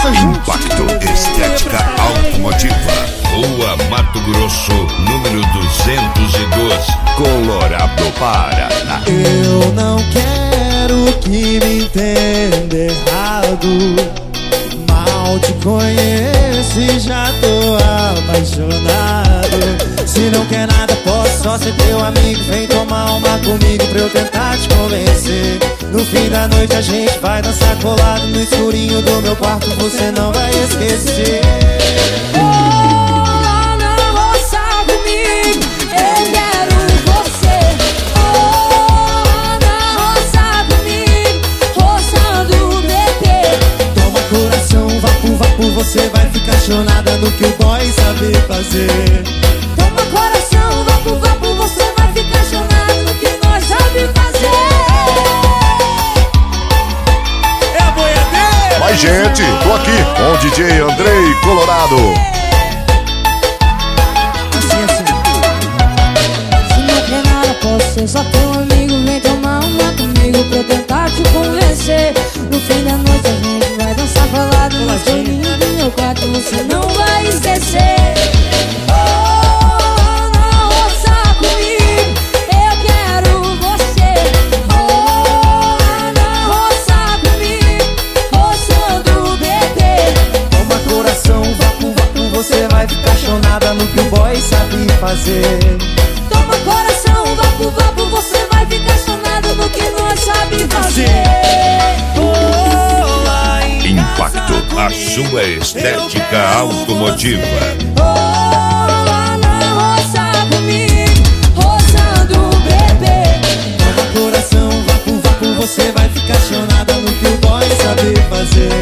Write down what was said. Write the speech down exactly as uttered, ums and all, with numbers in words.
Impacto Estética Automotiva, Rua Mato Grosso, número duzentos e doze, Colorado, Paraná. Eu não quero que me entenda errado, mal te conheço e já tô apaixonado. Se não quer nada, posso só ser teu amigo. Vem tomar uma comigo pra eu tentar te convencer. No fim da noite a gente vai dançar colado no escurinho do meu quarto, você não vai esquecer. Oh, não roça comigo, eu quero você. Oh, não roça comigo, roçando o bebê. Toma coração, vapo, vapo, você vai ficar chonada no que o boy sabe fazer. Toma coração, vapo, vapo, você vai ficar chonado no que nós sabe fazer. É a boiadeira! Mas gente, tô aqui com o D J Andrei Colorado. Assim, assim. Se não quer nada, posso ser só teu amigo. Vem tomar uma comigo pra eu tentar te convencer. No fim da noite a gente vai dançar falado no escurinho do meu quarto, você não vai esquecer. Oh, não roça comigo, eu quero você. Oh, não roça comigo, roçando o bebê. Toma coração, vapo, vapo, você vai ficar chonada no que o boy sabe fazer. Toma coração, vapo, vapo, você vai ficar chonado no que nós sabe fazer. Oh, lá em Impacto, a sua estética automotiva. Oh, não roça comigo, roçando o bebê. Toma coração, vapo, vapo, você vai ficar chonada no que o boy sabe fazer.